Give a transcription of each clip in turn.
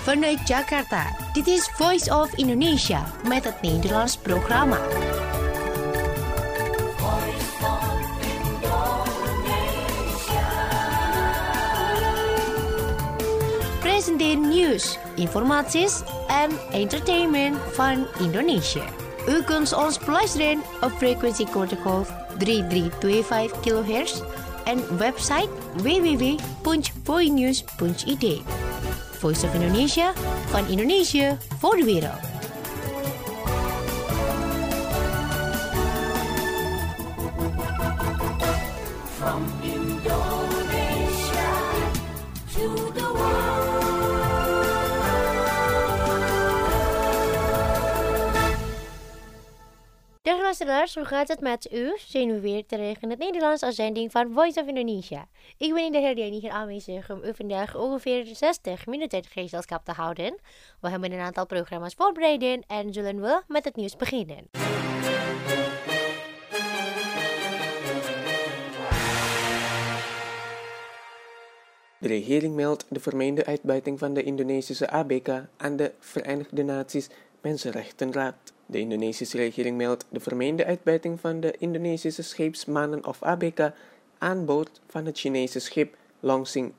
Vanuit Jakarta, dit is Voice of Indonesia met het Nederlands programma. Presenteer nieuws, informaties en entertainment van Indonesië. U kunt ons beluisteren op frequentiegolf 3325 kHz en website www.voinews.id. Voice of Indonesia, van Indonesië voor de wereld. From Indonesia to the world. Dag luisteraars, hoe gaat het met u? Zijn we weer terug in het Nederlands uitzending van Voice of Indonesia. Ik ben in de herdenking hier aanwezig om u vandaag ongeveer 60 minuten gezelschap te houden. We hebben een aantal programma's voorbereid en zullen we met het nieuws beginnen. De regering meldt de vermeende uitbuiting van de Indonesische ABK aan de Verenigde Naties Mensenrechtenraad. De Indonesische regering meldt de vermeende uitbuiting van de Indonesische scheepsmannen of ABK aan boord van het Chinese schip Longsing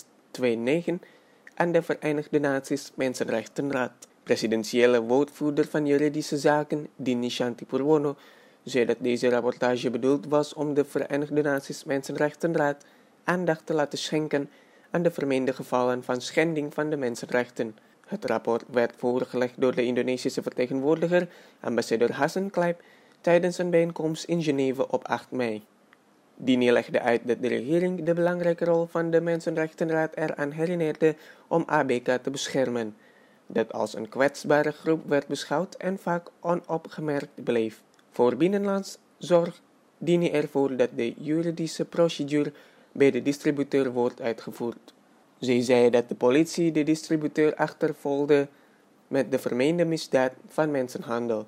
629 aan de Verenigde Naties Mensenrechtenraad. Presidentiële woordvoerder van juridische zaken, Dini Shantipurwono, zei dat deze rapportage bedoeld was om de Verenigde Naties Mensenrechtenraad aandacht te laten schenken aan de vermeende gevallen van schending van de mensenrechten. Het rapport werd voorgelegd door de Indonesische vertegenwoordiger, ambassadeur Hasan Kleip, tijdens een bijeenkomst in Geneve op 8 mei. Dini legde uit dat de regering de belangrijke rol van de Mensenrechtenraad eraan herinnerde om ABK te beschermen, dat als een kwetsbare groep werd beschouwd en vaak onopgemerkt bleef. Voor binnenlands zorgt Dini ervoor dat de juridische procedure bij de distributeur wordt uitgevoerd. Zij zei dat de politie de distributeur achtervolgde met de vermeende misdaad van mensenhandel.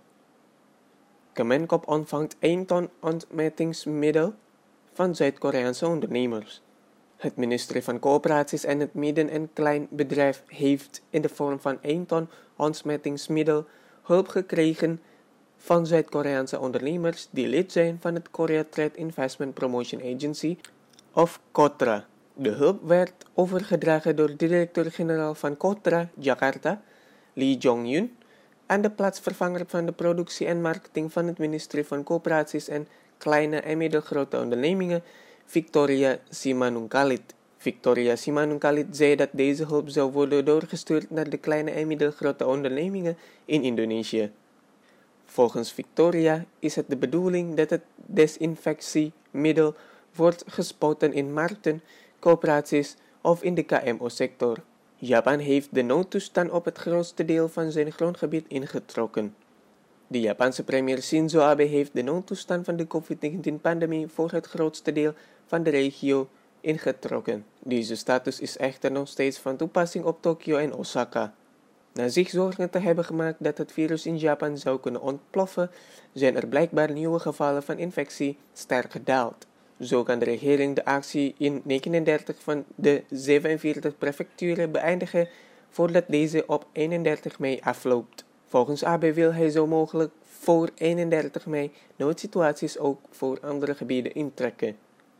Kemenkop ontvangt 1 ton ontmettingsmiddel van Zuid-Koreaanse ondernemers. Het ministerie van Coöperaties en het Midden- en Kleinbedrijf heeft in de vorm van 1 ton ontsmettingsmiddel hulp gekregen van Zuid-Koreaanse ondernemers die lid zijn van het Korea Trade Investment Promotion Agency of KOTRA. De hulp werd overgedragen door de directeur-generaal van KOTRA, Jakarta, Lee Jong-yun, aan de plaatsvervanger van de productie en marketing van het ministerie van Coöperaties en Kleine en Middelgrote Ondernemingen, Victoria Simanungkalit. Victoria Simanungkalit zei dat deze hulp zou worden doorgestuurd naar de kleine en middelgrote ondernemingen in Indonesië. Volgens Victoria is het de bedoeling dat het desinfectiemiddel wordt gespoten in markten, coöperaties of in de KMO-sector. Japan heeft de noodtoestand op het grootste deel van zijn grondgebied ingetrokken. De Japanse premier Shinzo Abe heeft de noodtoestand van de COVID-19-pandemie voor het grootste deel van de regio ingetrokken. Deze status is echter nog steeds van toepassing op Tokio en Osaka. Na zich zorgen te hebben gemaakt dat het virus in Japan zou kunnen ontploffen, zijn er blijkbaar nieuwe gevallen van infectie sterk gedaald. Zo kan de regering de actie in 39 van de 47 prefecturen beëindigen voordat deze op 31 mei afloopt. Volgens Abe wil hij zo mogelijk voor 31 mei noodsituaties ook voor andere gebieden intrekken.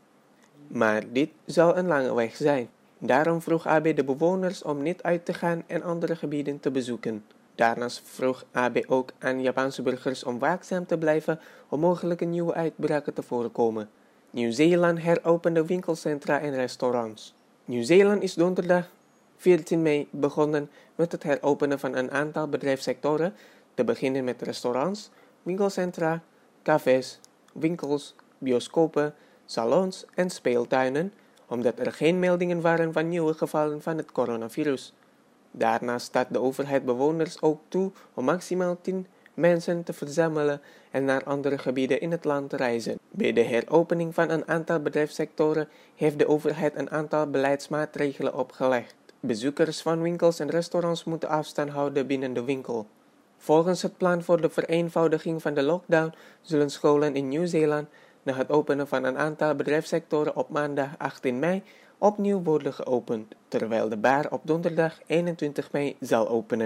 Maar dit zal een lange weg zijn. Daarom vroeg Abe de bewoners om niet uit te gaan en andere gebieden te bezoeken. Daarnaast vroeg Abe ook aan Japanse burgers om waakzaam te blijven om mogelijke nieuwe uitbraken te voorkomen. Nieuw-Zeeland heropende winkelcentra en restaurants. Nieuw-Zeeland is donderdag 14 mei begonnen met het heropenen van een aantal bedrijfssectoren, te beginnen met restaurants, winkelcentra, cafés, winkels, bioscopen, salons en speeltuinen, omdat er geen meldingen waren van nieuwe gevallen van het coronavirus. Daarnaast staat de overheid bewoners ook toe om maximaal 10 mensen te verzamelen en naar andere gebieden in het land te reizen. Bij de heropening van een aantal bedrijfssectoren heeft de overheid een aantal beleidsmaatregelen opgelegd. Bezoekers van winkels en restaurants moeten afstand houden binnen de winkel. Volgens het plan voor de vereenvoudiging van de lockdown zullen scholen in Nieuw-Zeeland na het openen van een aantal bedrijfssectoren op maandag 18 mei opnieuw worden geopend, terwijl de bar op donderdag 21 mei zal openen.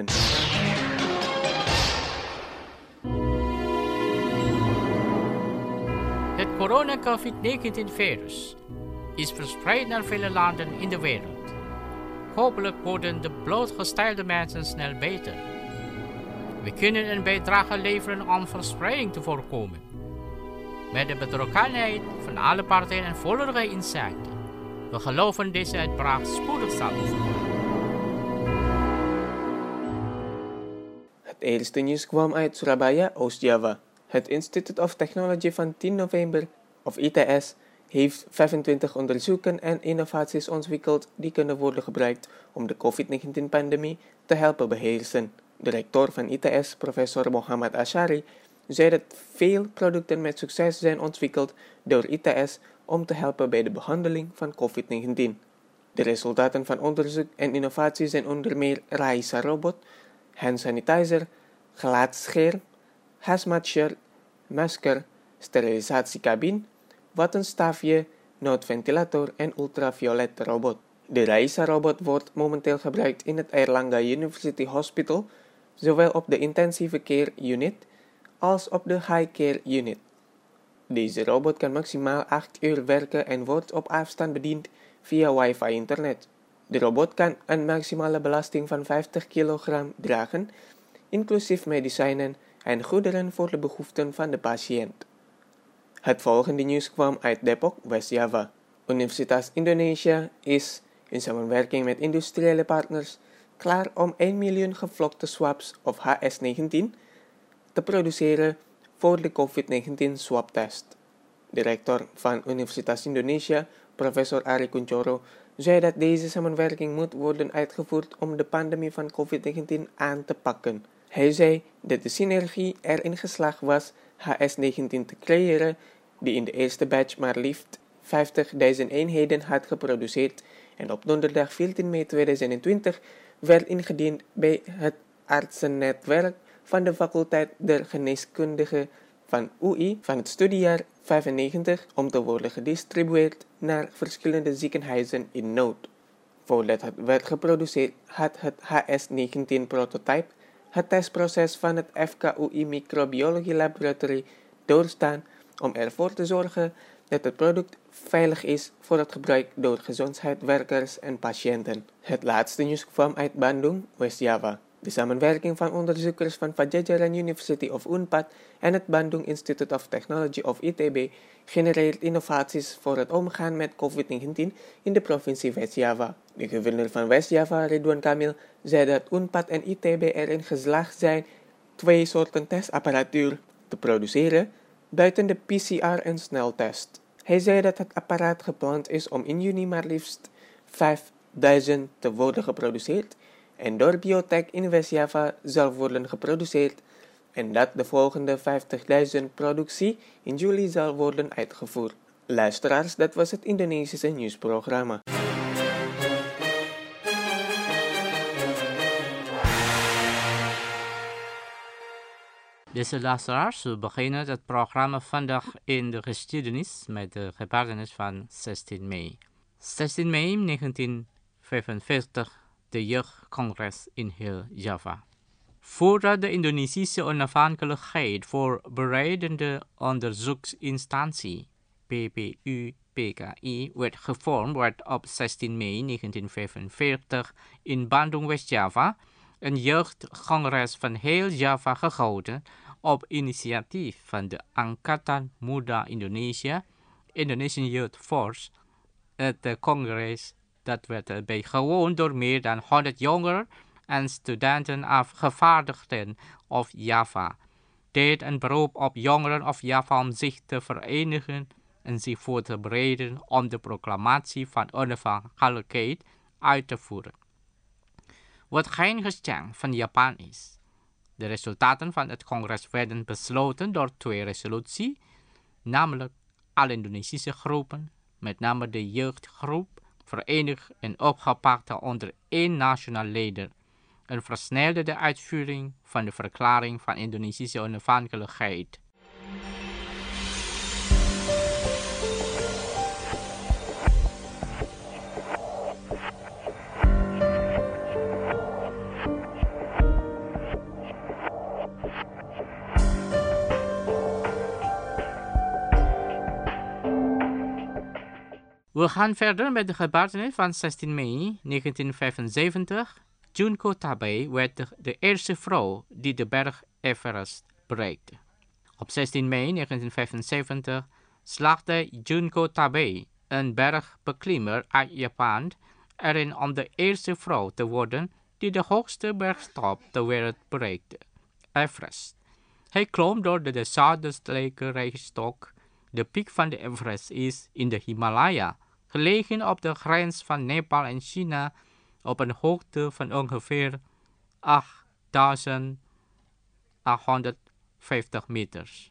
Het corona-COVID-19-virus is verspreid naar vele landen in de wereld. Hopelijk worden de blootgestelde mensen snel beter. We kunnen een bijdrage leveren om verspreiding te voorkomen. Met de betrokkenheid van alle partijen en volledige inzichten. We geloven deze uitbraak spoedig zal overkomen. Het eerste nieuws kwam uit Surabaya, Oost-Java. Het Institute of Technology van 10 november, of ITS, heeft 25 onderzoeken en innovaties ontwikkeld die kunnen worden gebruikt om de COVID-19-pandemie te helpen beheersen. De rector van ITS, professor Mohammad Ashari, zei dat veel producten met succes zijn ontwikkeld door ITS om te helpen bij de behandeling van COVID-19. De resultaten van onderzoek en innovatie zijn onder meer Raisa-robot, hand sanitizer, gelaatscherm, hazmat shirt, masker, sterilisatiekabine, wattenstaafje, noodventilator en ultraviolet robot. De Raisa-robot wordt momenteel gebruikt in het Airlangga University Hospital, zowel op de intensieve care unit als op de high care unit. Deze robot kan maximaal 8 uur werken en wordt op afstand bediend via wifi-internet. De robot kan een maximale belasting van 50 kilogram dragen, inclusief medicijnen en goederen voor de behoeften van de patiënt. Het volgende nieuws kwam uit Depok, West-Java. Universitas Indonesia is, in samenwerking met industriële partners, klaar om 1 miljoen gevlokte swabs of HS-19 te produceren voor de COVID-19 swabtest. De rector van Universitas Indonesia, professor Ari Kunchoro, zei dat deze samenwerking moet worden uitgevoerd om de pandemie van COVID-19 aan te pakken. Hij zei dat de synergie erin geslaagd was HS-19 te creëren, die in de eerste batch maar liefst 50.000 eenheden had geproduceerd en op donderdag 14 mei 2020 werd ingediend bij het artsennetwerk van de faculteit der geneeskundige van UI van het studiejaar 95 om te worden gedistribueerd naar verschillende ziekenhuizen in nood. Voordat het werd geproduceerd had het HS-19-prototype het testproces van het FKUI Microbiology Laboratory doorstaan om ervoor te zorgen dat het product veilig is voor het gebruik door gezondheidswerkers en patiënten. Het laatste nieuws kwam uit Bandung, West-Java. De samenwerking van onderzoekers van Padjadjaran University of Unpad en het Bandung Institute of Technology of ITB genereert innovaties voor het omgaan met COVID-19 in de provincie West-Java. De gouverneur van West-Java, Ridwan Kamil, zei dat Unpad en ITB erin geslaagd zijn 2 soorten testapparatuur te produceren buiten de PCR en sneltest. Hij zei dat het apparaat gepland is om in juni maar liefst 5000 te worden geproduceerd en door Biotech in West-Java zal worden geproduceerd en dat de volgende 50.000 productie in juli zal worden uitgevoerd. Luisteraars, dat was het Indonesische nieuwsprogramma. Deze luisteraars, we beginnen het programma vandaag in de geschiedenis met de gebeurtenis van 16 mei. 16 mei 1945, de jeugdcongres in heel Java. Voordat de Indonesische onafhankelijkheid voorbereidende onderzoeksinstantie PPU-PKI werd gevormd, werd op 16 mei 1945 in Bandung, West-Java een jeugdcongres van heel Java gehouden op initiatief van de Angkatan Muda Indonesia, Indonesian Youth Force. Het congres dat werd bijgewoond door meer dan 100 jongeren en studenten afgevaardigden of Java, deed een beroep op jongeren of Java om zich te verenigen en zich voor te bereiden om de proclamatie van onafhankelijkheid uit te voeren. Wat geen geschenk van Japan is. De resultaten van het congres werden besloten door 2 resoluties, namelijk alle Indonesische groepen, met name de jeugdgroep, verenigd en opgepakt onder 1 nationaal leider, en versnelde de uitvoering van de verklaring van Indonesische onafhankelijkheid. We gaan verder met de gebeurtenis van 16 mei 1975. Junko Tabei werd de eerste vrouw die de berg Everest bereikte. Op 16 mei 1975 slaagde Junko Tabei, een bergbeklimmer uit Japan, erin om de eerste vrouw te worden die de hoogste bergtop ter wereld bereikte, Everest. Hij klom door de zuidelijke regenstock. De piek van de Everest is in de Himalaya, gelegen op de grens van Nepal en China, op een hoogte van ongeveer 8.850 meters.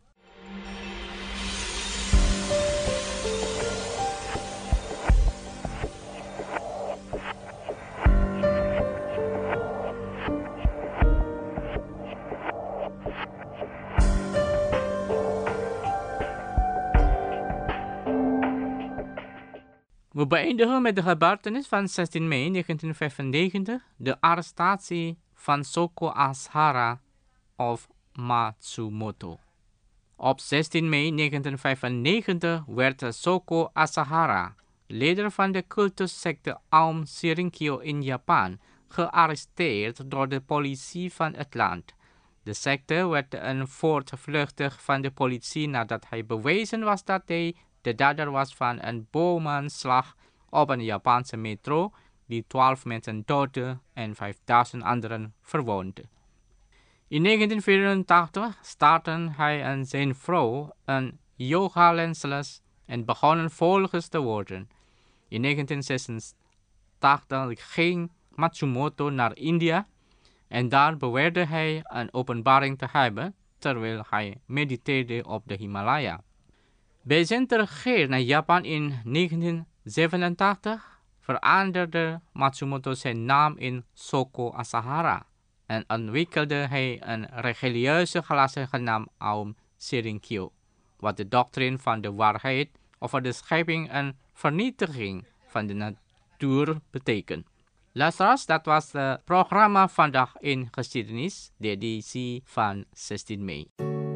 We beëindigen met de gebeurtenis van 16 mei 1995, de arrestatie van Shoko Asahara of Matsumoto. Op 16 mei 1995 werd Shoko Asahara, leider van de cultussecte Aum Shinrikyo in Japan, gearresteerd door de politie van het land. De secte werd voortvluchtig van de politie nadat hij bewezen was dat hij de dader was van een bomaanslag op een Japanse metro die 12 mensen doodde en 5000 anderen verwondde. In 1984 startte hij en zijn vrouw een yoga-lensles en begonnen volgers te worden. In 1986 ging Matsumoto naar India en daar beweerde hij een openbaring te hebben terwijl hij mediteerde op de Himalaya. Bij zijn terugkeer naar Japan in 1987 veranderde Matsumoto zijn naam in Shoko Asahara en ontwikkelde hij een religieuze klasse genaamd Aum Shinrikyo, wat de doctrine van de waarheid over de schepping en vernietiging van de natuur betekent. Luisteraars, dat was het programma Vandaag in Geschiedenis, de editie van 16 mei.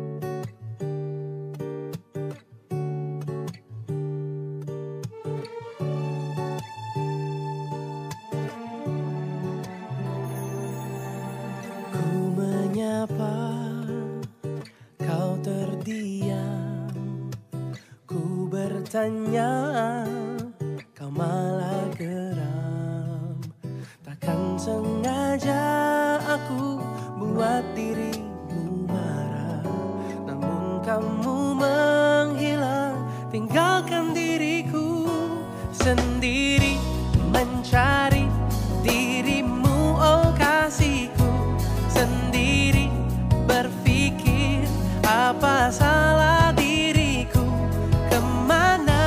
Kau terdiam, ku bertanya, kau malah geram. Takkan sengaja aku buat dirimu marah, namun kamu menghilang, tinggalkan diriku sendiri mencari dirimu, oh kasihku, sendiri berpikir apa salah diriku, kemana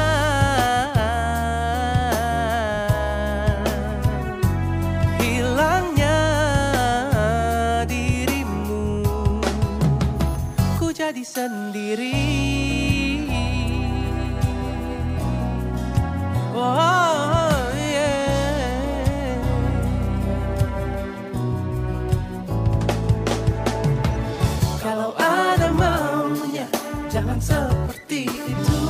hilangnya dirimu, ku jadi sendiri. Oh yeah. Kalau ada maunya, jangan seperti itu.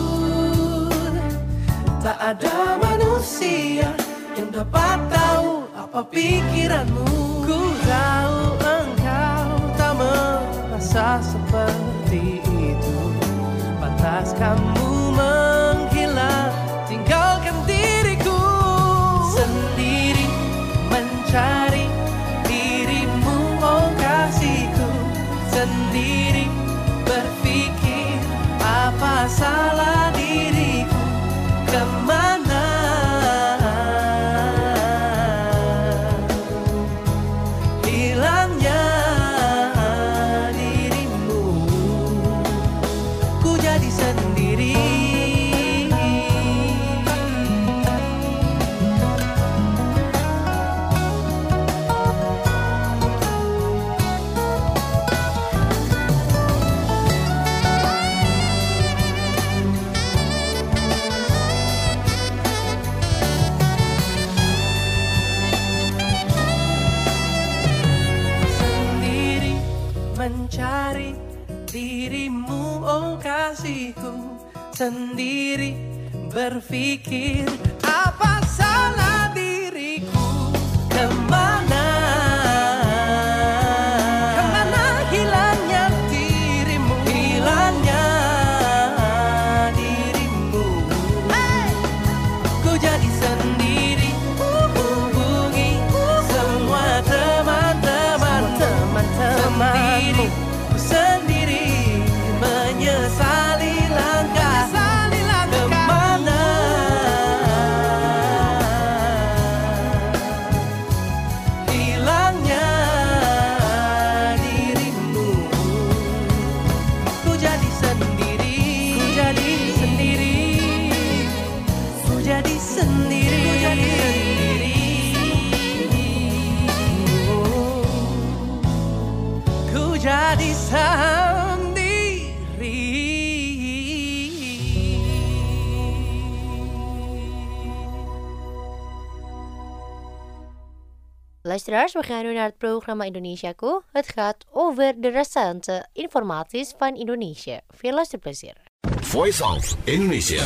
Tak ada manusia yang dapat tahu apa pikiranmu. Ku tahu engkau tak merasa seperti itu. Pantas kamu menghilang, tinggalkan diriku sendiri mencari dirimu, oh kasihku, sendiri berpikir apa salah diriku, kemana hilangnya dirimu, ku jadi sendiri. Mencari dirimu, oh kasihku, sendiri berpikir apa salah diriku, kemana hilangnya dirimu, hilangnya dirimu. Ku jadi sendiri, hubungi semua teman-teman sendiri, sendiri menyesali langkah kemana hilangnya dirimu. Ku jadi sendiri, ku jadi sendiri, ku jadi sendiri, ku jadi sendiri, ku jadi sendiri. Luisteraars, we gaan nu naar het programma Indonesiaku. Het gaat over de recente informaties van Indonesië. Veel luisterplezier. Voice of Indonesia.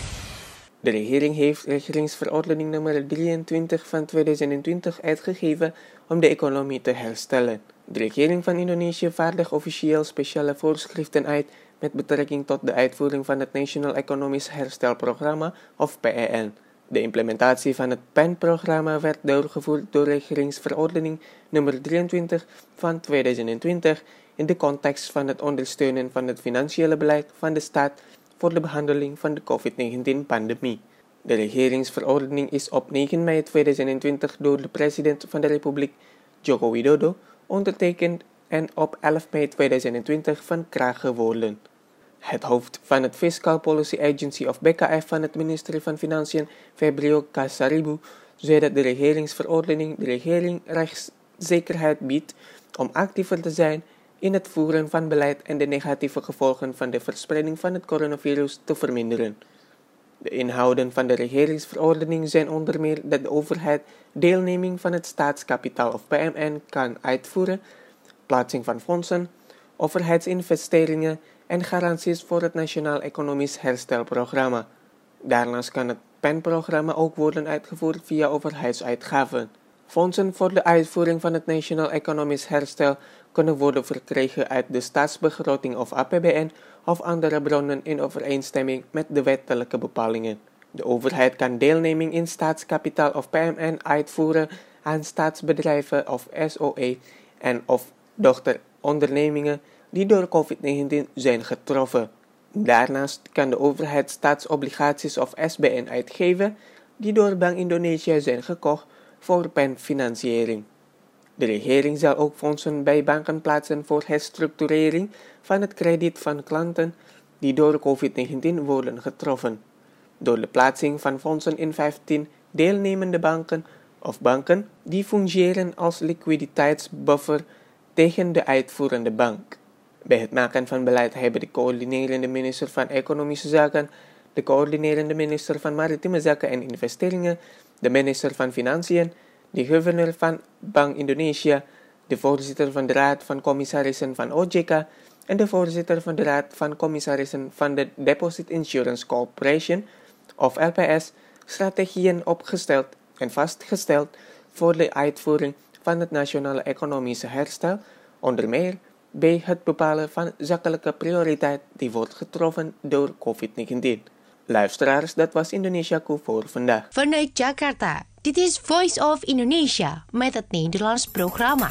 De regering heeft regeringsverordening nummer 23 van 2020 uitgegeven om de economie te herstellen. De regering van Indonesië vaardigt officieel speciale voorschriften uit met betrekking tot de uitvoering van het National Economisch Herstelprogramma of PEN. De implementatie van het PEN-programma werd doorgevoerd door regeringsverordening nummer 23 van 2020 in de context van het ondersteunen van het financiële beleid van de staat voor de behandeling van de COVID-19-pandemie. De regeringsverordening is op 9 mei 2020 door de president van de Republiek, Joko Widodo, ondertekend en op 11 mei 2020 van kracht geworden. Het hoofd van het Fiscal Policy Agency of BKF van het ministerie van Financiën, Febrio Kasaribu, zei dat de regeringsverordening de regering rechtszekerheid biedt om actiever te zijn in het voeren van beleid en de negatieve gevolgen van de verspreiding van het coronavirus te verminderen. De inhouden van de regeringsverordening zijn onder meer dat de overheid deelneming van het staatskapitaal of PMN kan uitvoeren, plaatsing van fondsen, overheidsinvesteringen en garanties voor het Nationaal Economisch Herstelprogramma. Daarnaast kan het PEN-programma ook worden uitgevoerd via overheidsuitgaven. Fondsen voor de uitvoering van het Nationaal Economisch Herstel kunnen worden verkregen uit de staatsbegroting of APBN of andere bronnen in overeenstemming met de wettelijke bepalingen. De overheid kan deelneming in staatskapitaal of PMN uitvoeren aan staatsbedrijven of SOE en of dochterondernemingen die door COVID-19 zijn getroffen. Daarnaast kan de overheid staatsobligaties of SBN uitgeven die door Bank Indonesië zijn gekocht voor penfinanciering. De regering zal ook fondsen bij banken plaatsen voor herstructurering van het krediet van klanten die door COVID-19 worden getroffen. Door de plaatsing van fondsen in 15 deelnemende banken of banken die fungeren als liquiditeitsbuffer tegen de uitvoerende bank. Bij het maken van beleid hebben de coördinerende minister van Economische Zaken, de coördinerende minister van Maritieme Zaken en Investeringen, de minister van Financiën, de gouverneur van Bank Indonesia, de voorzitter van de Raad van Commissarissen van OJK en de voorzitter van de Raad van Commissarissen van de Deposit Insurance Corporation, of LPS, strategieën opgesteld en vastgesteld voor de uitvoering van het nationale economische herstel, onder meer bij het bepalen van zakelijke prioriteit die wordt getroffen door COVID-19. Luisteraars, dat was Indonesiaku voor vandaag. Vanuit Jakarta, dit is Voice of Indonesia met het Nederlands programma.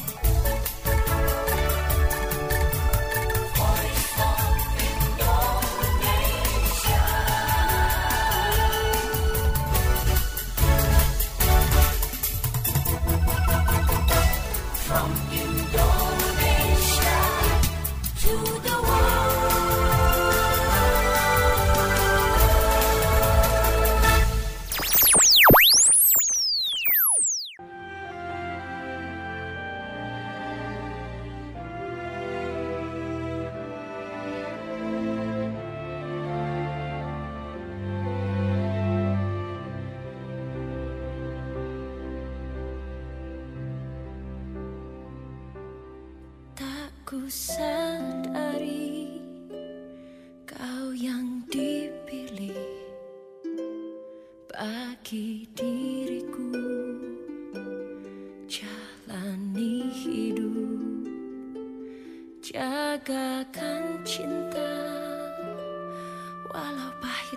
Ku sadari kau yang dipilih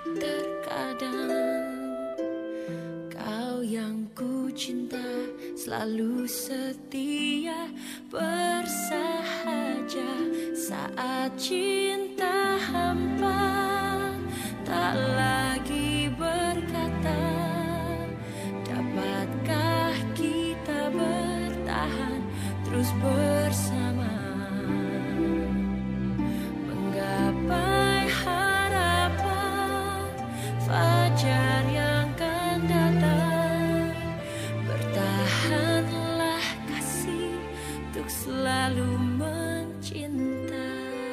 terkadang kau yang ku cinta selalu setia bersahaja saat cinta hampa tak lagi berkata dapatkah kita bertahan terus bersama menggapai harapan fajar yang akan datang bertahanlah kasih untuk selalu mencinta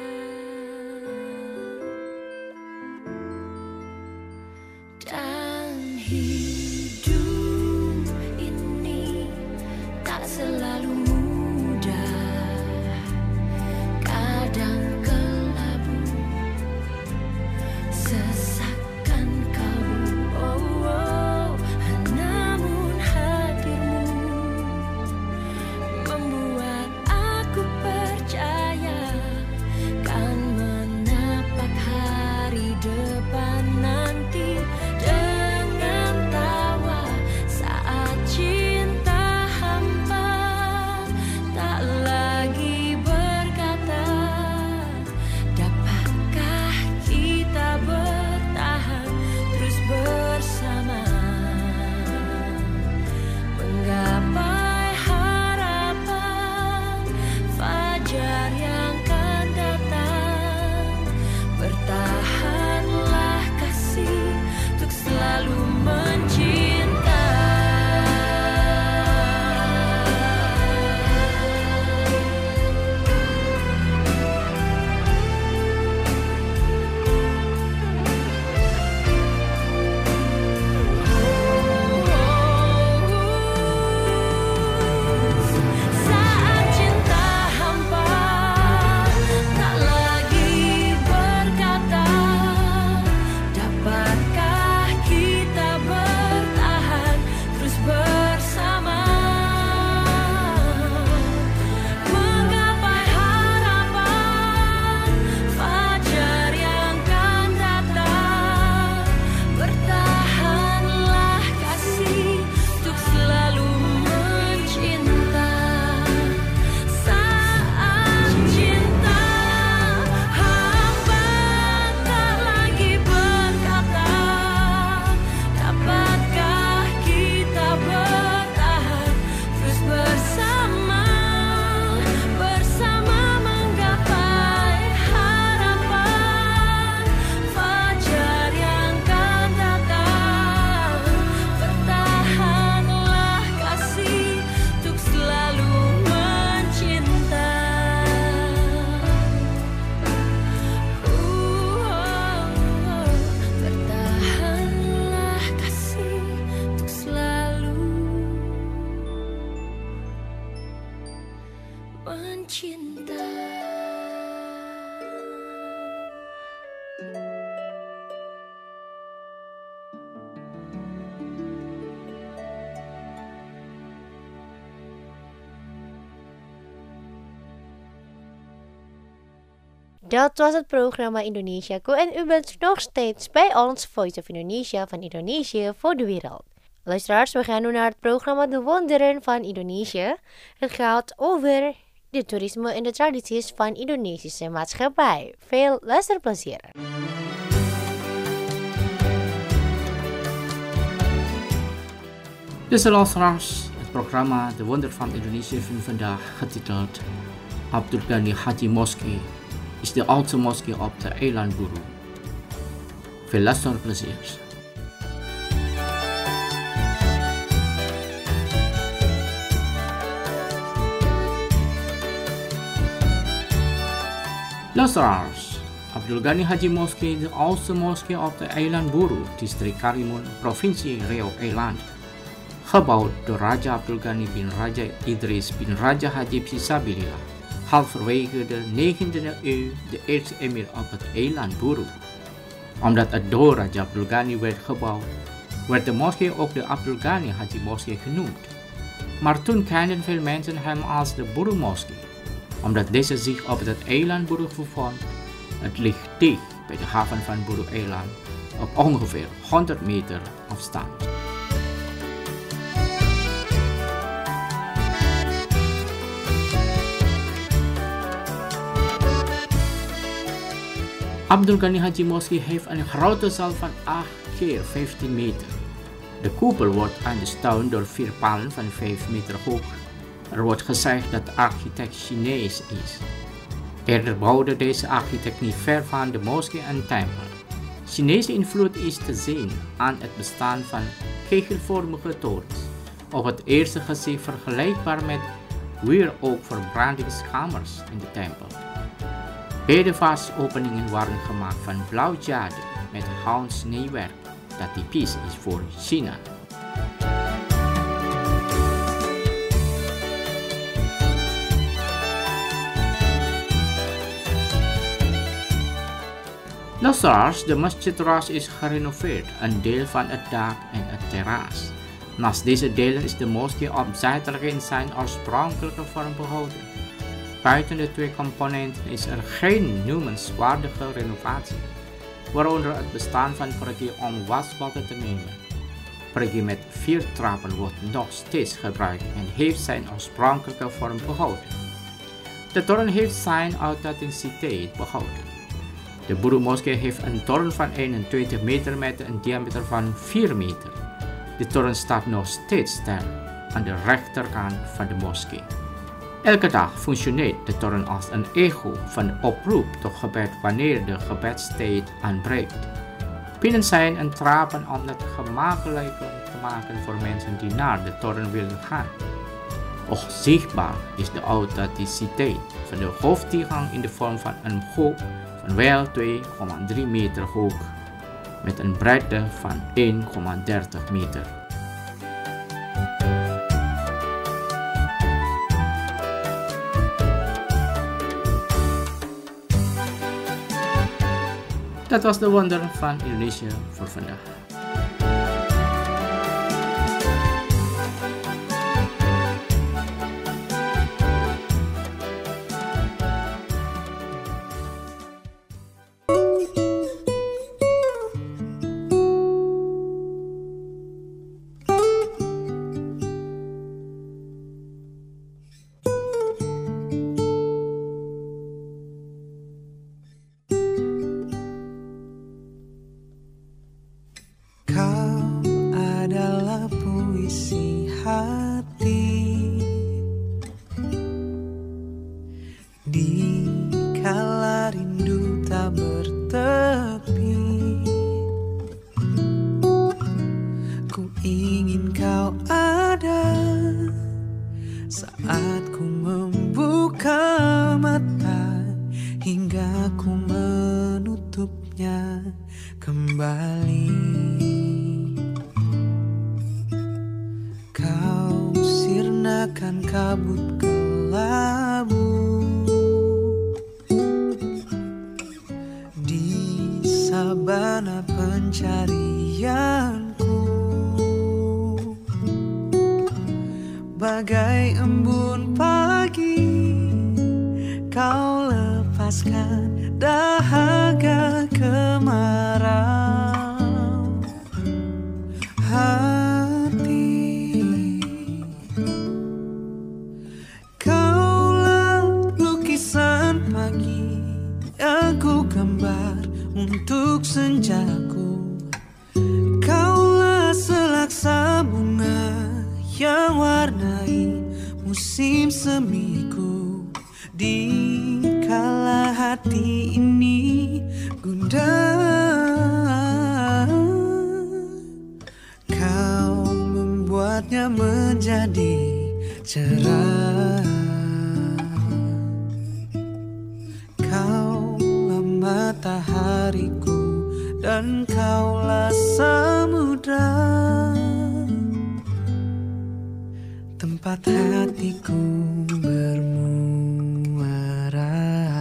dan hidup ini tak selalu mudah kadang kelabu sesakan kalbu namun hadirmu membuat aku percaya kan menapak hari depan nanti dengan tawa saat cinta hampa tak lagi berkata dapatkah kita bertahan terus bersama menggapai harapan fajar yang akan datang bertahanlah kasih untuk selalu mencinta saat cinta hampa tak lagi berkata dapatkah kita bertahan terus bersama menggapai harapan fajar yang akan datang bertahanlah kasih untuk selalu mencinta saat cinta hampa tak lagi berkata dapatkah kita bertahan terus bersama menggapai harapan fajar yang akan datang bertahanlah kasih untuk selalu mencinta bertahanlah kasih untuk selalu mencinta. Dat was het programma Indonesiaku en u bent nog steeds bij ons Voice of Indonesia van Indonesië voor de wereld. Luisteraars, we gaan nu naar het programma De Wonderen van Indonesië. Het gaat over de toerisme en de tradities van Indonesische maatschappij. Veel luisterplezier. Beste luisteraars, het programma De Wonder van Indonesië van vandaag, getiteld Abdul Ghani Haji Moskee, is de oudste moskee op de eiland Buru. Veel luisterplezier. Luisteraars, Abdul Ghani Haji Moskee, de oudste moskee op de eiland Buru, district Karimun, provincie Riau Eiland. Gebouwd door Raja Abdul Ghani bin Raja Idris bin Raja Haji Fisabilillah. Halverwege de 19e eeuw de eerste emir op het eiland Buru. Omdat het door Raja Abdul Ghani werd gebouwd, werd de moskee ook de Abdul Ghani Haji Moskee genoemd. Maar toen kenden veel mensen hem als de Buru Moskee, omdat deze zich op het eiland Buru bevond. Het ligt dicht bij de haven van Buru Eiland op ongeveer 100 meter afstand. Abdul Ghani Haji Mosque heeft een grote zaal van 8 keer 15 meter. De koepel wordt ondersteund door 4 palen van 5 meter hoog. Er wordt gezegd dat de architect Chinees is. Eerder bouwde deze architect niet ver van de moskee en tempel. Chinese invloed is te zien aan het bestaan van kegelvormige torens. Op het eerste gezicht vergelijkbaar met wierookverbrandingskamers in de tempel. Beide vasopeningen waren gemaakt van blauw jade met gouden sneeuwwerk dat typisch is voor China. Lassars, de Masjid Ras is gerenoveerd, een deel van het dak en het terras. Naast deze delen is de moskee opzettelijk in zijn oorspronkelijke vorm behouden. Buiten de 2 componenten is er geen noemenswaardige renovatie, waaronder het bestaan van pergi om wasbaden te nemen. Pergi met 4 trappen wordt nog steeds gebruikt en heeft zijn oorspronkelijke vorm behouden. De toren heeft zijn authenticiteit behouden. De Boeroe-moskee heeft een toren van 21 meter met een diameter van 4 meter. De toren staat nog steeds sterk aan de rechterkant van de moskee. Elke dag functioneert de toren als een echo van de oproep tot gebed wanneer de gebedstijd aanbreekt. Binnen zijn en trappen om het gemakkelijker te maken voor mensen die naar de toren willen gaan. Ook zichtbaar is de authenticiteit van de hoofdingang in de vorm van een hoek van wel 2,3 meter hoog met een breedte van 1,30 meter. Dat was de wonder van Indonesië voor vandaag. Bagai embun pagi, kau lepaskan dahaga kemarau hati. Kaulah lukisan pagi yang ku gambar untuk senjaku. Kaulah selaksa bunga yang warnai musim semiku. Di kala hati ini gundah, kau membuatnya menjadi cerah. Kaulah matahariku dan kaulah samudra, tempat hatiku bermuara.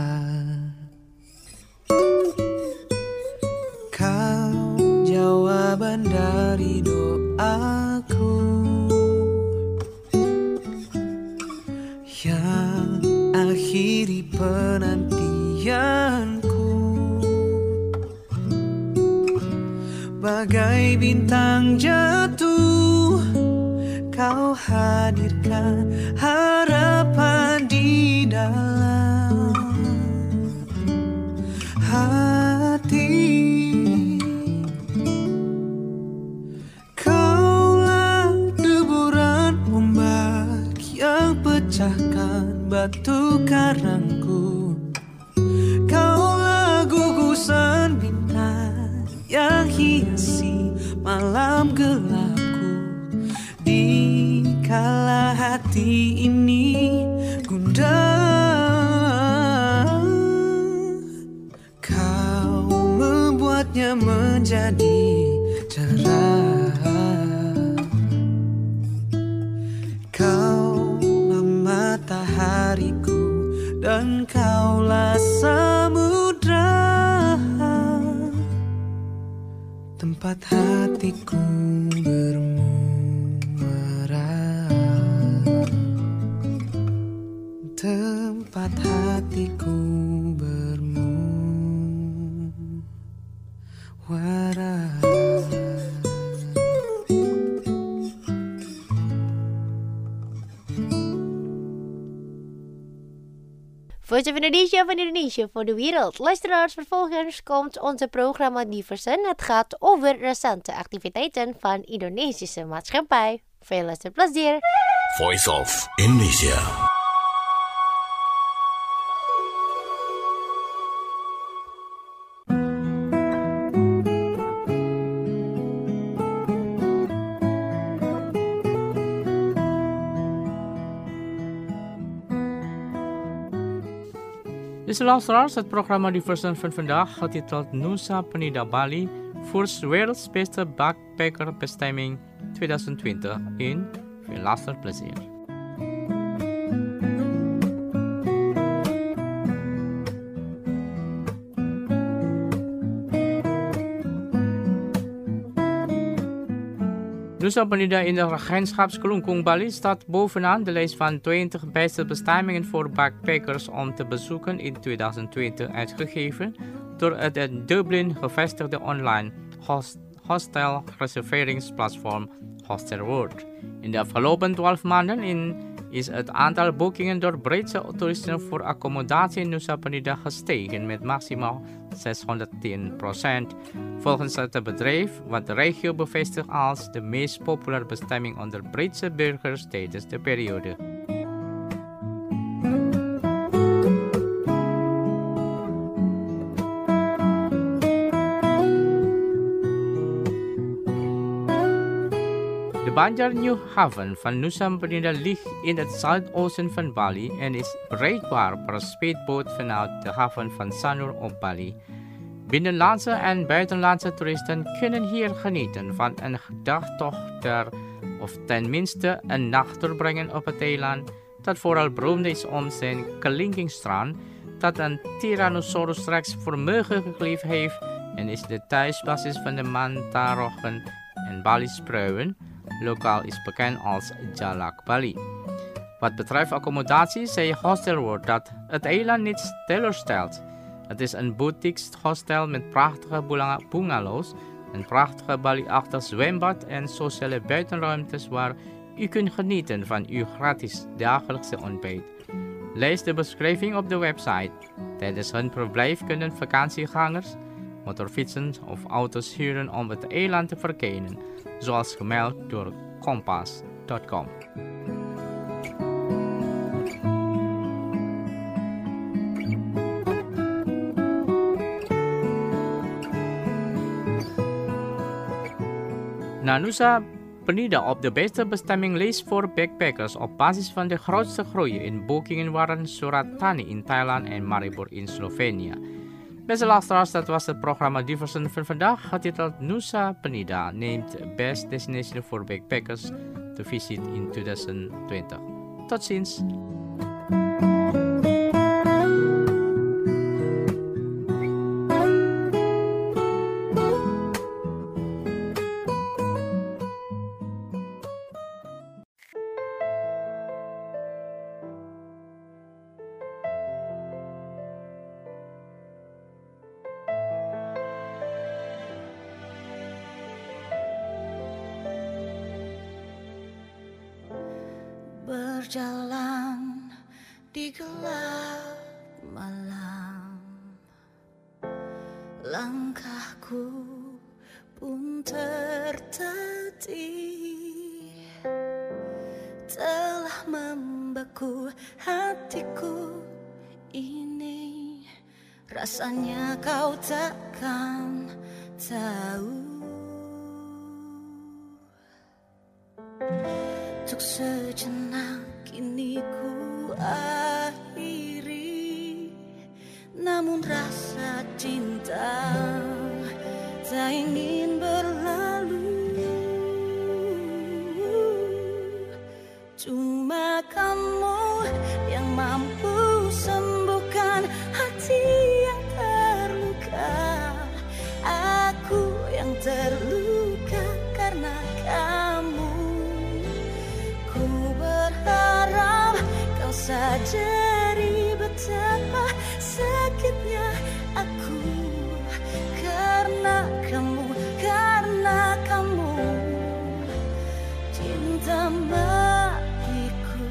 Kau jawaban dari doaku yang akhiri penantianku. bagai bintang jatuh, kau hadirkan harapan di dalam hati. Kaulah deburan ombak yang pecahkan batu karangku. Kaulah gugusan bintang yang hiasi malam gelapku. Di kala hati ini gundah, kau membuatnya menjadi cerah. Kaulah matahariku dan kaulah samudra, tempat hatiku bermuara, tempat hatiku bermuara. Voice of Indonesia van Indonesia voor de wereld. Luisteraars, vervolgens komt onze programma Diversen. Het gaat over recente activiteiten van Indonesische maatschappij. Veel luisterplezier. Voice of Indonesia. Dus luisteraars, het programma Diversen van vandaag getiteld Nusa Penida Bali, First World's Beste Backpacker Bestemming 2020 in. Veel luisterplezier. Nusa Penida in de regentschapsklungkung Bali staat bovenaan de lijst van 20 beste bestemmingen voor backpackers om te bezoeken in 2020, uitgegeven door het in Dublin gevestigde online hostel reserveringsplatform Hostelworld. In de afgelopen 12 maanden is het aantal boekingen door Britse toeristen voor accommodatie in Nusa Penida gestegen met maximaal 610%. Volgens het bedrijf, wat de regio bevestigt als de meest populaire bestemming onder Britse burgers tijdens de periode. De Banjar New Haven van Nusa Penida ligt in het zuidoosten van Bali en is bereikbaar per speedboot vanuit de haven van Sanur op Bali. Binnenlandse en buitenlandse toeristen kunnen hier genieten van een dagtocht of tenminste een nacht doorbrengen op het eiland, dat vooral beroemd is om zijn Kalinkingstrand, dat een Tyrannosaurus Rex vermogen gekleefd heeft en is de thuisbasis van de mantaroggen en Bali-spruwen. Lokaal is bekend als Jalak Bali. Wat betreft accommodatie zei Hostelworld dat het eiland niet teleurstelt. Het is een boutique hostel met prachtige bungalows, een prachtige Bali-achtig zwembad en sociale buitenruimtes waar u kunt genieten van uw gratis dagelijkse ontbijt. Lees de beschrijving op de website. Tijdens hun verblijf kunnen vakantiegangers motorfietsen of auto's huren om het eiland te verkennen, zoals gemeld door Kompas.com. Nusa Penida op de beste bestemminglijst voor backpackers op basis van de grootste groei in boekingen waren Surat Thani in Thailand en Maribor in Slovenië. Beste luisteraars, dat was het programma Diversen van vandaag, getiteld Nusa Penida named Best Destination for Backpackers to Visit in 2020. Tot ziens! berjalan di gelap malam, langkahku pun tertatih, telah membeku hatiku ini. Rasanya kau takkan tahu. Untuk sejenak kini ku akhiri, namun rasa cinta tak ingin berlalu. Cuma kamu yang mampu sembuhkan hati yang terluka. Aku yang terluka karena kamu. Ku berharap kau sadari betapa sakitnya aku karena kamu, cinta matiku.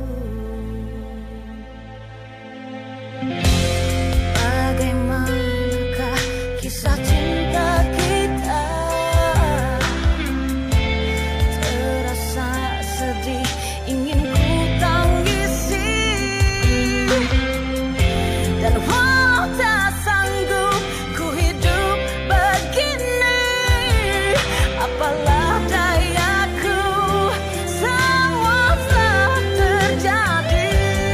Bagaimanakah kisah cinta kita? Terasa sedih, ingin ku tangisi, dan walau tak sanggup ku hidup begini, apalah dayaku, semua telah terjadi.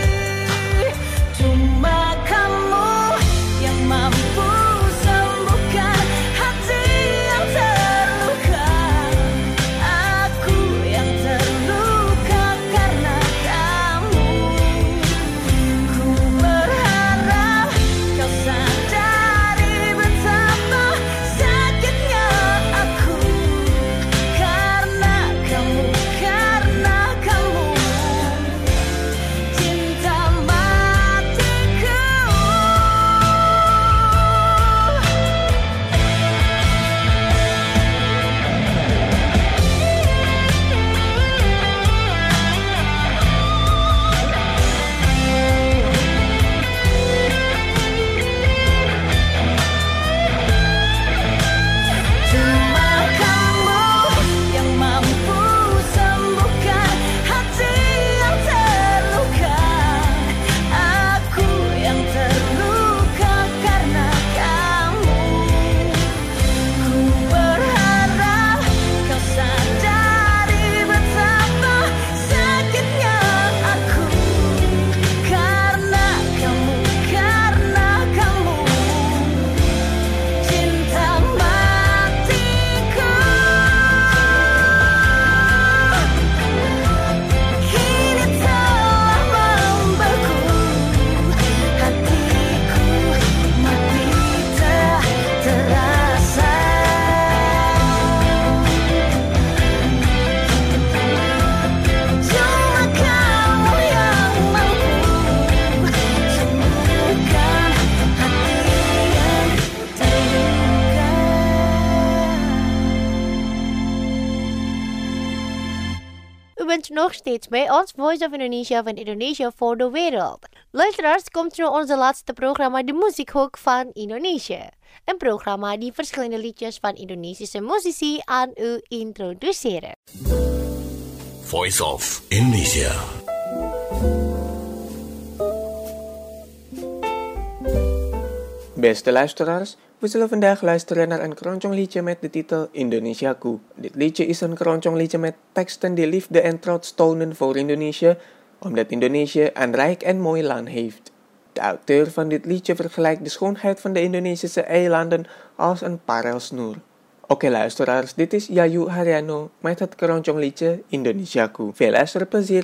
Cuma kamu yang mampu sembuhkan hati yang terluka. Aku yang terluka karena kamu. Ku berharap kau sadari betapa sakitnya aku karena kamu, cinta matiku. Cuma kamu yang mampu sembuhkan hati yang terluka. Aku yang terluka karena kamu. Ku berharap kau sadari betapa sakitnya aku karena kamu, cinta matiku. Kini telah membeku hatiku, mati tak terasa. Cuma kamu yang mampu sembuhkan hati yang terluka. U bent nog steeds bij ons Voice of Indonesia van Indonesia voor de wereld. Luisteraars, komt nu onze laatste programma De Muziekhoek van Indonesië. Een programma die verschillende liedjes van Indonesische muzici aan u introduceren. Voice of Indonesia. Beste luisteraars, we zullen vandaag luisteren naar een keroncong-liedje met de titel Indonesiaku. Dit liedje is een keroncong-liedje met teksten die liefde en trots tonen voor Indonesië, omdat Indonesië een rijk en mooi land heeft. De auteur van dit liedje vergelijkt de schoonheid van de Indonesische eilanden als een parelsnoer. Oké luisteraars, dit is Yayu Haryano met het keroncong-liedje Indonesiaku. Veel luisterplezier!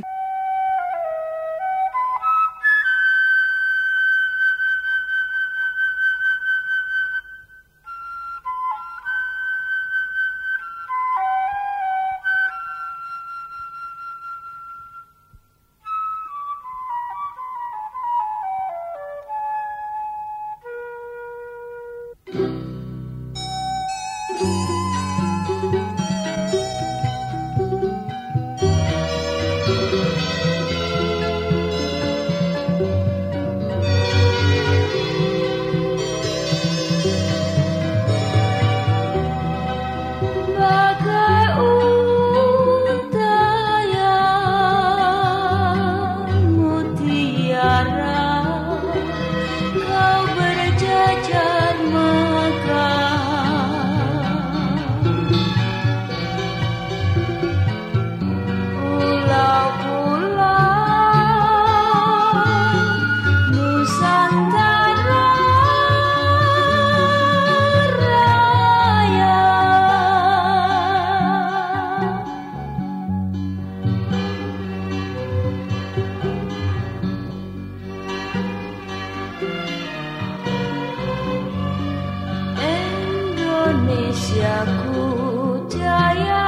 Indonesiaku jaya,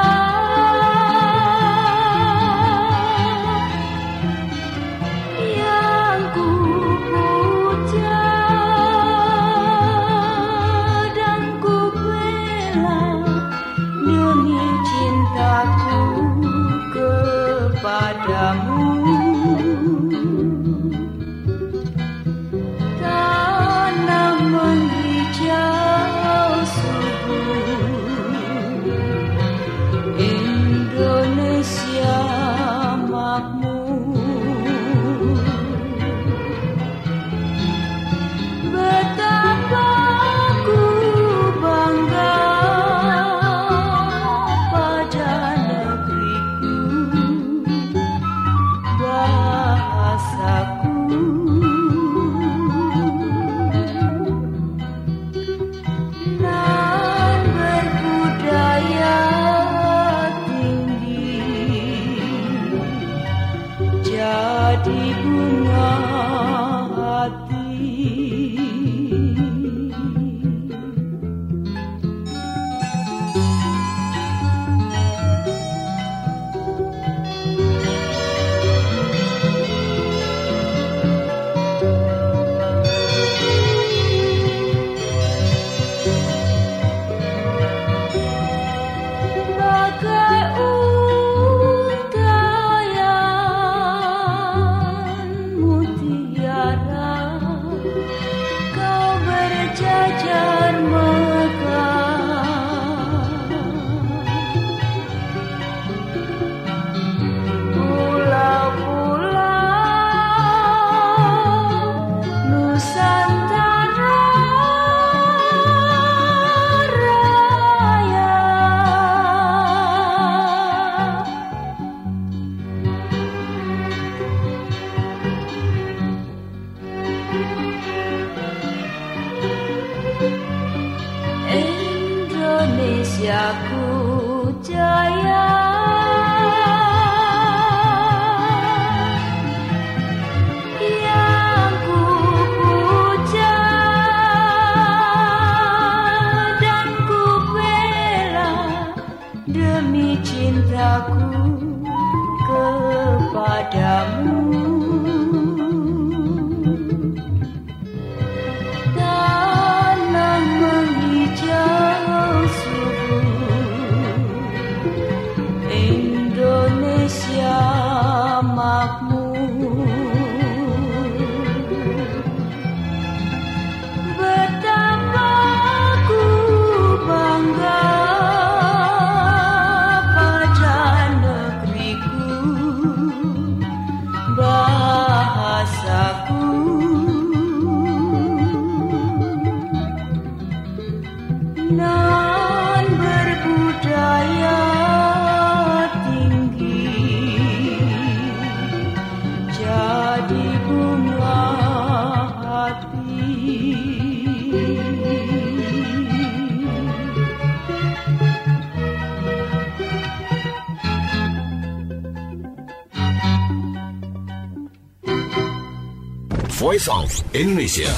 yang ku puja dan ku bela demi cintaku kepadamu. Tanah menghijau subur, Indonesia makmur. Betapa ku bangga pada negeriku, bahasaku. Nan berbudaya tinggi, jadi bunga hati. Bagai untayan mutiara, kau berjajar megah. Pulau-pulau Nusantara Raya, Indonesiaku jaya, yang ku puja dan ku bela demi cintaku kepadamu. Tanah menghijau subur, Indonesia makmur. Betapa ku bangga pada negeriku, bahasaku. Nan berbudaya tinggi, jadi bunga hati. Voice of Indonesia.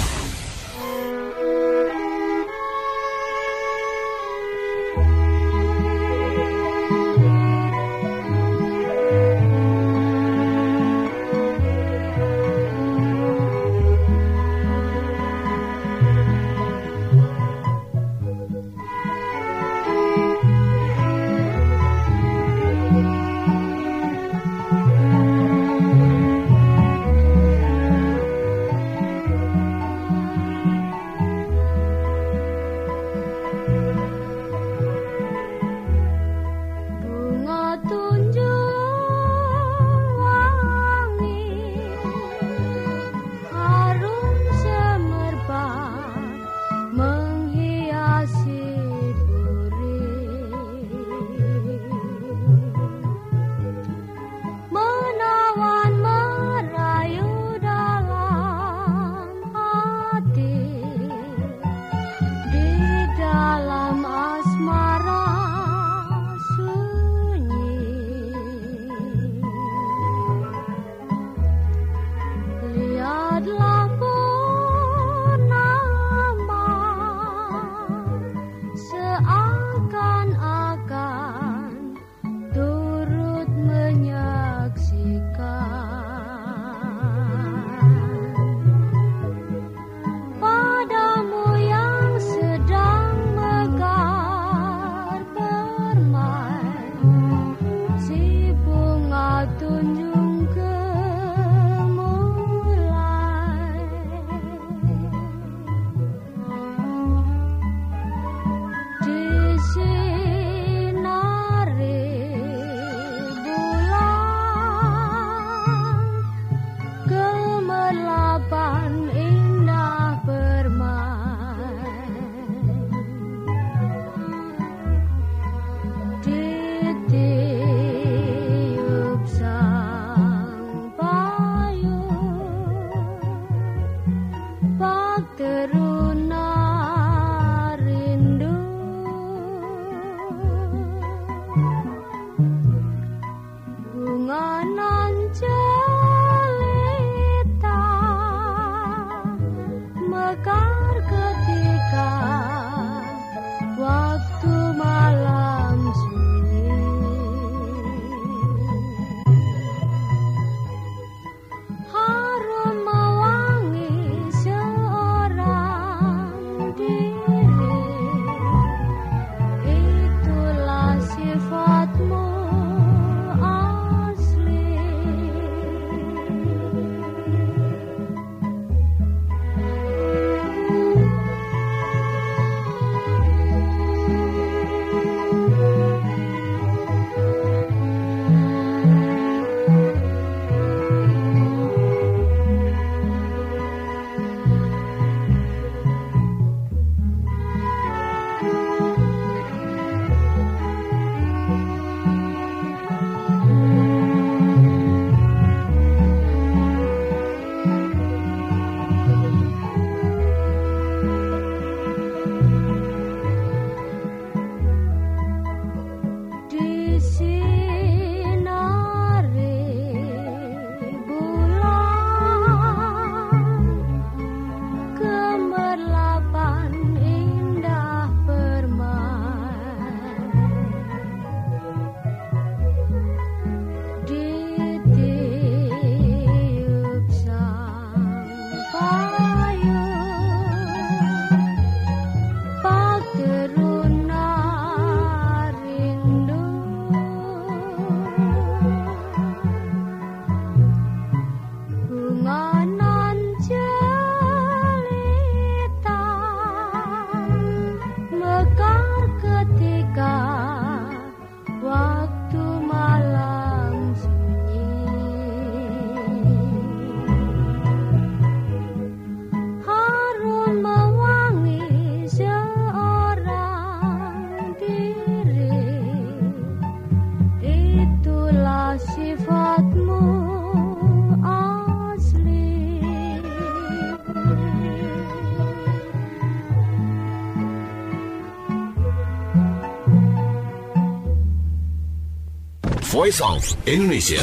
Voice of Indonesia.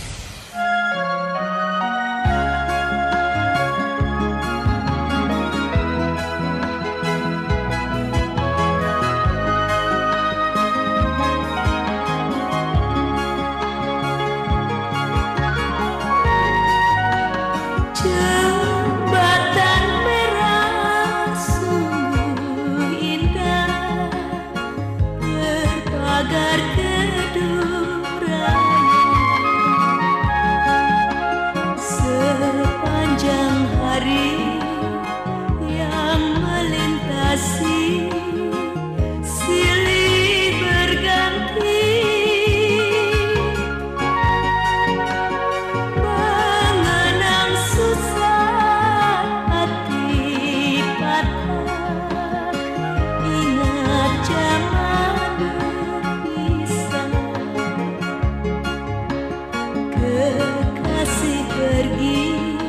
Jembatan merah sungguh indah, berpagar keduraian. Sepanjang hari yang melintasi, silih berganti, mengenang susah hati patah, ingat zaman berpisah. Kekasih pergi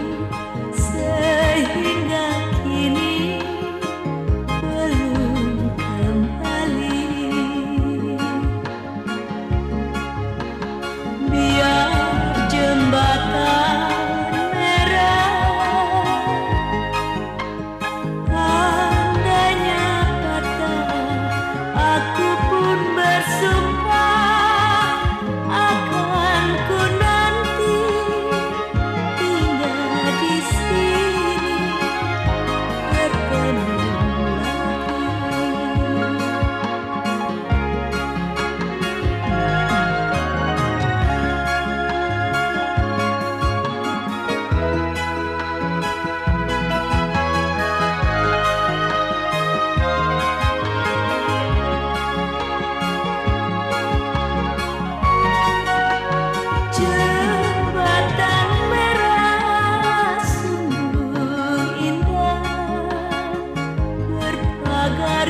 sehingga kini belum kembali. Biar jembatan merah andainya patah, aku pun bersumpah akan ku nanti tinggal di sini bertemu lagi. Jembatan merah sungguh indah, berpagar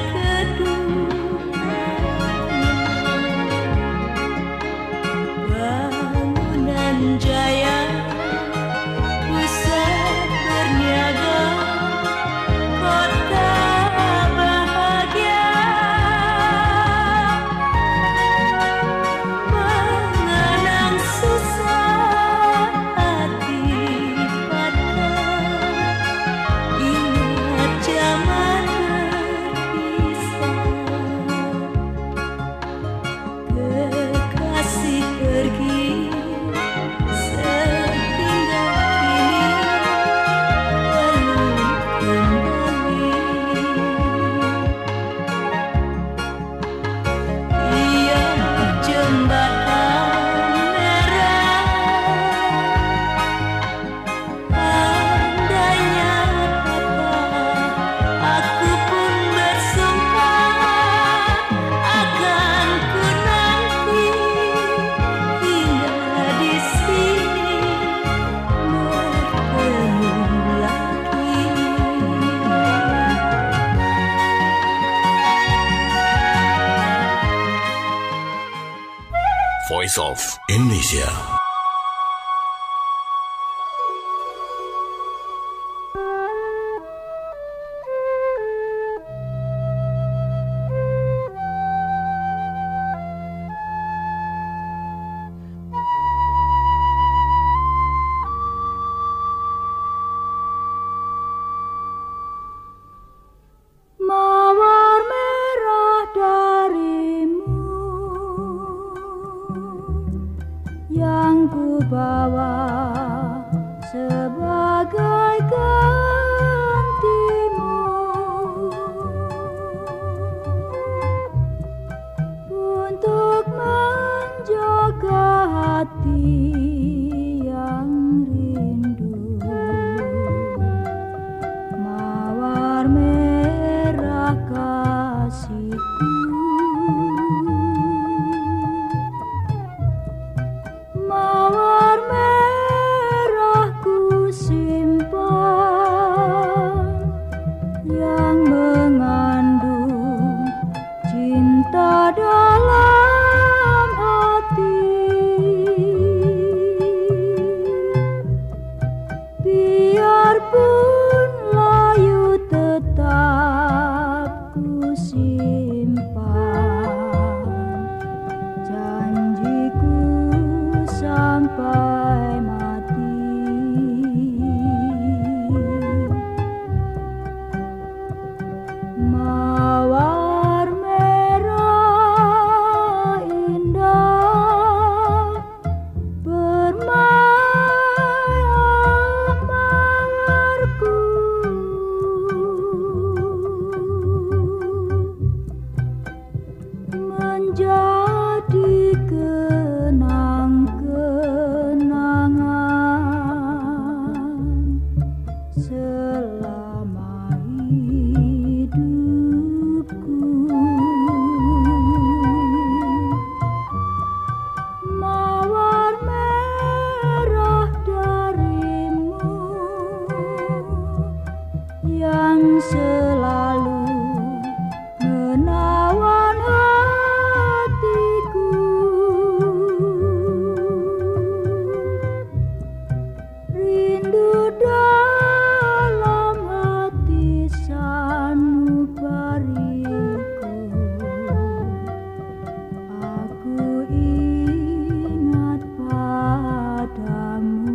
keduraian. Bangunan jaya, pusat berniaga, kota bahagia, mengenang susah hati patah, ingat zaman berpisah. Kekasih pergi sehingga kini belum kembali. Ia jembatan merah, andainya patah, aku pun bersumpah akan ku nanti tinggal di sini bertemu lagi. Voice of Indonesia. Mawar merah darimu yang ku bawa sebagai gantimu, untuk menjaga hati yang rindu. Mawar merah kasihku, mawar merah ku simpan, yang mengandung cinta dalam hati. Biarpun layu tetap ku simpan janjiku di kenang-kenangan selama hidupku. Mawar merah darimu yang selalu menawan hatiku. Rindu dalam hati sanubariku, aku ingat padamu.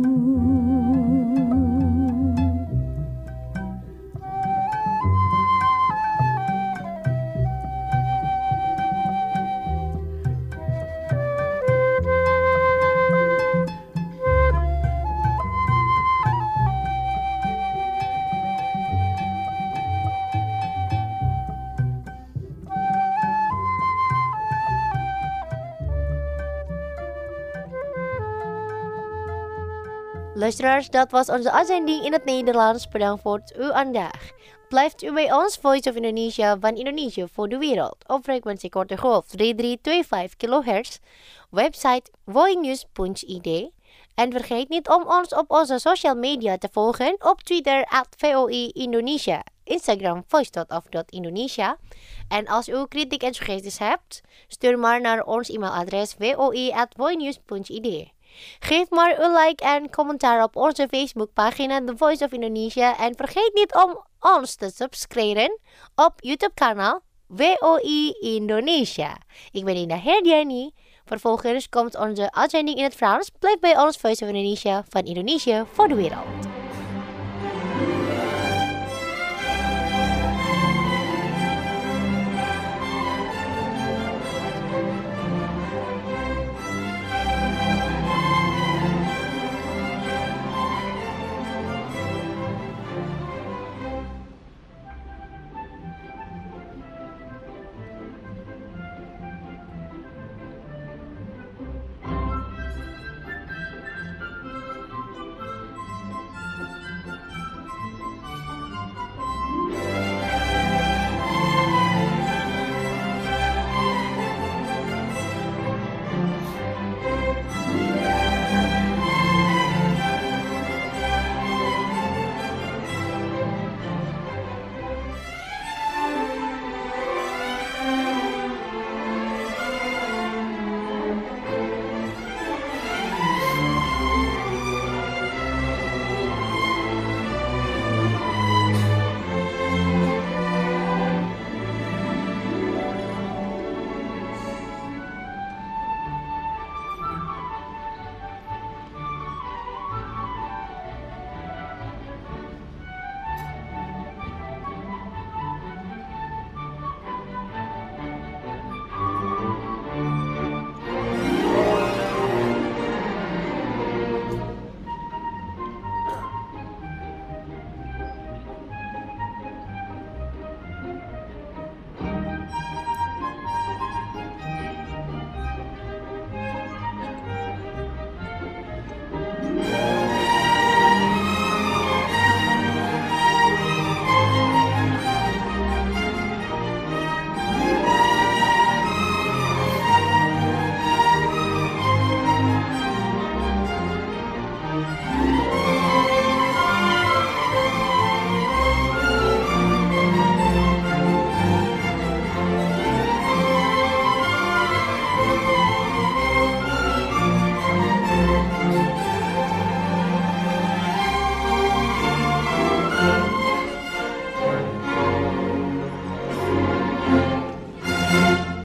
Luisteraars, dat was onze uitzending in het Nederlands. Bedankt voor uw aandacht. Blijft u bij ons, Voice of Indonesia van Indonesië voor de wereld. Op frequentie korte golf 3325 kHz. Website voinews.id. En vergeet niet om ons op onze social media te volgen. Op Twitter @VOI Indonesia. Instagram voice.of.indonesia. En als u kritiek en suggesties hebt, stuur maar naar ons e-mailadres voi@voinews.id. Geef maar een like en commentaar op onze Facebookpagina The Voice of Indonesia. En vergeet niet om ons te subscriben op YouTube-kanaal VOI Indonesia. Ik ben Indah Herdiani. Vervolgens komt onze uitzending in het Frans. Blijf bij ons Voice of Indonesia van Indonesië voor de wereld.